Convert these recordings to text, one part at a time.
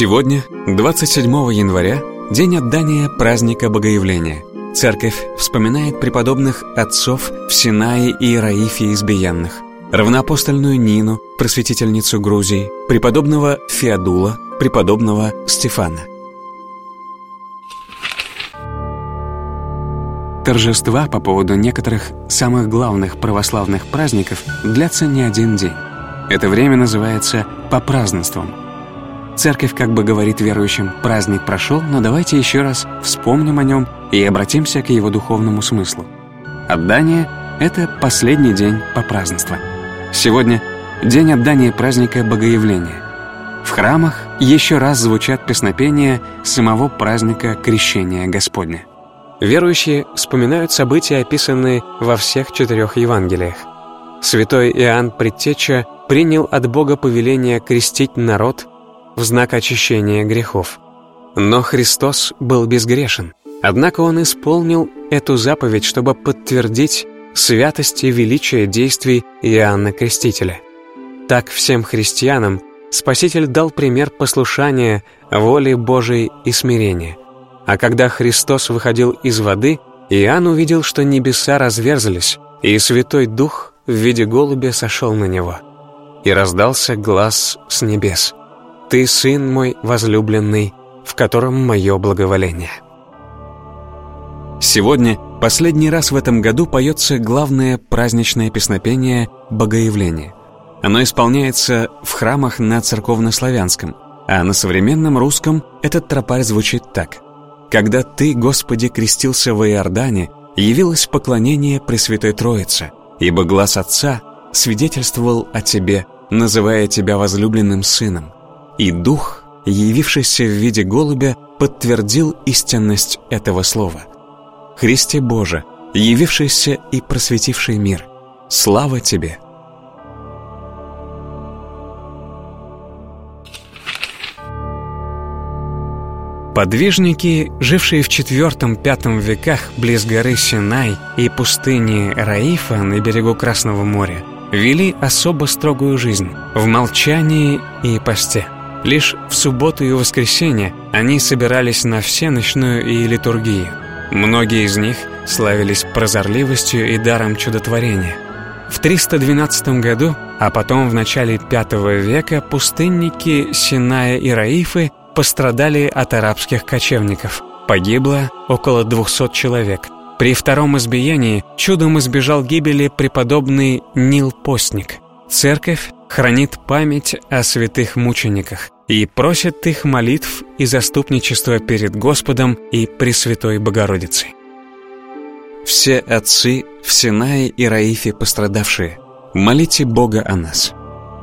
Сегодня, 27 января, день отдания праздника Богоявления. Церковь вспоминает преподобных отцов Всенае и Иераифе Избиенных, равноапостольную Нину, просветительницу Грузии, преподобного Феодула, преподобного Стефана. Торжества по поводу некоторых самых главных православных праздников длятся не один день. Это время называется попразднеством. Церковь как бы говорит верующим: праздник прошел, но давайте еще раз вспомним о нем и обратимся к его духовному смыслу. Отдание — это последний день попразднества. Сегодня день отдания праздника Богоявления. В храмах еще раз звучат песнопения самого праздника Крещения Господня. Верующие вспоминают события, описанные во всех 4 Евангелиях. Святой Иоанн Предтеча принял от Бога повеление крестить народ в знак очищения грехов. Но Христос был безгрешен. Однако Он исполнил эту заповедь, чтобы подтвердить святость и величие действий Иоанна Крестителя. Так всем христианам Спаситель дал пример послушания воле Божией и смирения. А когда Христос выходил из воды, Иоанн увидел, что небеса разверзлись, и Святой Дух в виде голубя сошел на него. И раздался глас с небес: «Ты, Сын мой возлюбленный, в котором мое благоволение». Сегодня, последний раз в этом году, поется главное праздничное песнопение «Богоявление». Оно исполняется в храмах на церковнославянском, а на современном русском этот тропарь звучит так: «Когда Ты, Господи, крестился во Иордане, явилось поклонение Пресвятой Троице, ибо глас Отца свидетельствовал о Тебе, называя Тебя возлюбленным Сыном. И Дух, явившийся в виде голубя, подтвердил истинность этого слова. Христе Боже, явившийся и просветивший мир, слава Тебе!» Подвижники, жившие в IV-V веках близ горы Синай и пустыни Раифа на берегу Красного моря, вели особо строгую жизнь в молчании и посте. Лишь в субботу и воскресенье они собирались на всенощную и литургию. Многие из них славились прозорливостью и даром чудотворения. В 312 году, а потом в начале V века, пустынники Синая и Раифы пострадали от арабских кочевников. Погибло около 200 человек. При втором избиении чудом избежал гибели преподобный Нил Постник. Церковь хранит память о святых мучениках и просит их молитв и заступничества перед Господом и Пресвятой Богородицей. Все отцы в Синае и Раифе пострадавшие, молите Бога о нас.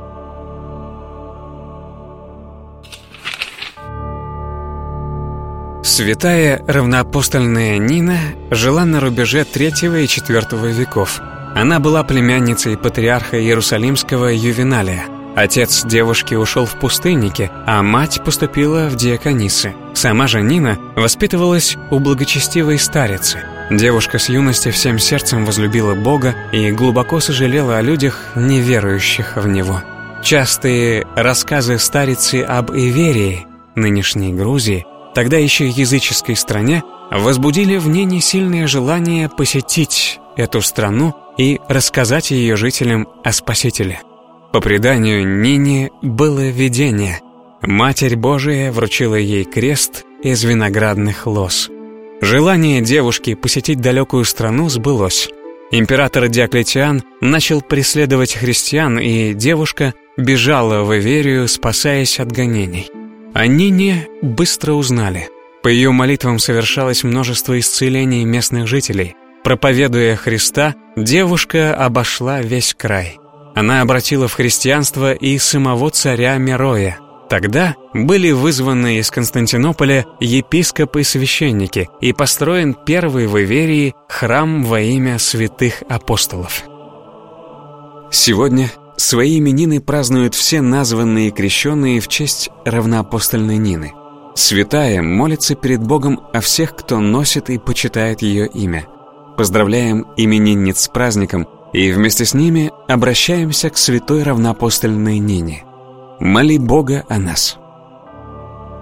Святая равноапостольная Нина жила на рубеже III и IV веков. Она была племянницей патриарха Иерусалимского Ювеналия. Отец девушки ушел в пустынники, а мать поступила в диаконисы. Сама же Нина воспитывалась у благочестивой старицы. Девушка с юности всем сердцем возлюбила Бога и глубоко сожалела о людях, не верующих в Него. Частые рассказы старицы об Иверии, нынешней Грузии, тогда еще языческой стране, возбудили в Нине сильное желание посетить эту страну и рассказать ее жителям о Спасителе. По преданию, Нине было видение. Матерь Божия вручила ей крест из виноградных лоз. Желание девушки посетить далекую страну сбылось. Император Диоклетиан начал преследовать христиан, и девушка бежала в Иверию, спасаясь от гонений. О Нине быстро узнали. По ее молитвам совершалось множество исцелений местных жителей. Проповедуя Христа, девушка обошла весь край. Она обратила в христианство и самого царя Мероя. Тогда были вызваны из Константинополя епископы и священники, и построен первый в Иверии храм во имя святых апостолов. Сегодня свои именины празднуют все названные и крещенные в честь равноапостольной Нины. Святая молится перед Богом о всех, кто носит и почитает ее имя. Поздравляем именинниц с праздником и вместе с ними обращаемся к святой равноапостольной Нине. Моли Бога о нас.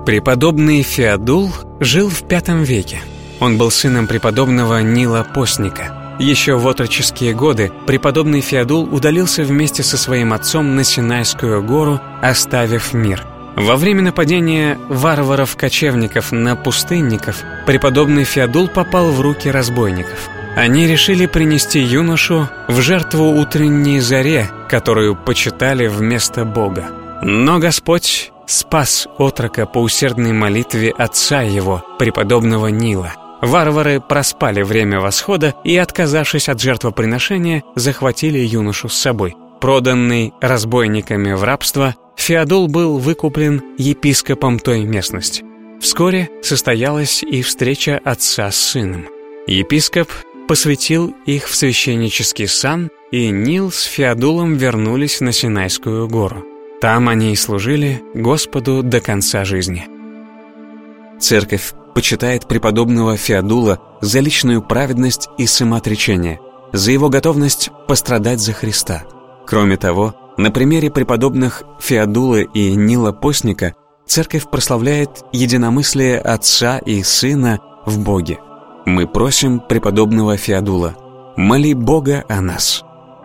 Преподобный Феодул жил в V веке. Он был сыном преподобного Нила Постника. Еще в отроческие годы преподобный Феодул удалился вместе со своим отцом на Синайскую гору, оставив мир. Во время нападения варваров-кочевников на пустынников преподобный Феодул попал в руки разбойников. Они решили принести юношу в жертву утренней заре, которую почитали вместо Бога. Но Господь спас отрока по усердной молитве отца его, преподобного Нила. Варвары проспали время восхода и, отказавшись от жертвоприношения, захватили юношу с собой. Проданный разбойниками в рабство, Феодул был выкуплен епископом той местности. Вскоре состоялась и встреча отца с сыном. Епископ посвятил их в священнический сан, и Нил с Феодулом вернулись на Синайскую гору. Там они и служили Господу до конца жизни. Церковь почитает преподобного Феодула за личную праведность и самоотречение, за его готовность пострадать за Христа. Кроме того, на примере преподобных Феодула и Нила Постника Церковь прославляет единомыслие Отца и Сына в Боге. Мы просим преподобного Феодула: моли Бога о нас.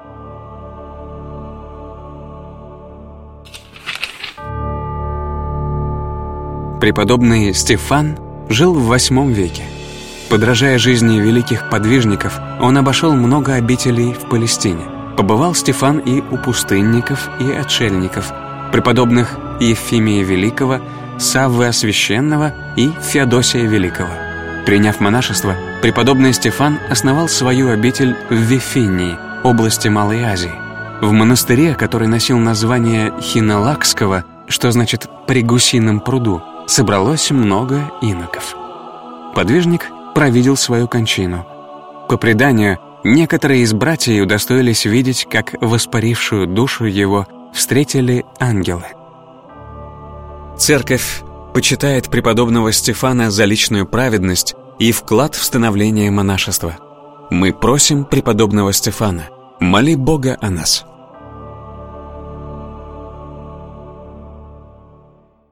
Преподобный Стефан жил в VIII веке. Подражая жизни великих подвижников, он обошел много обителей в Палестине. Побывал Стефан и у пустынников, и отшельников, преподобных Ефимия Великого, Саввы Освященного и Феодосия Великого. Приняв монашество, преподобный Стефан основал свою обитель в Вифинии, области Малой Азии. В монастыре, который носил название Хинолакского, что значит «при гусином пруду», собралось много иноков. Подвижник провидел свою кончину. По преданию, некоторые из братьев удостоились видеть, как воспарившую душу его встретили ангелы. Церковь почитает преподобного Стефана за личную праведность и вклад в становление монашества. Мы просим преподобного Стефана: моли Бога о нас.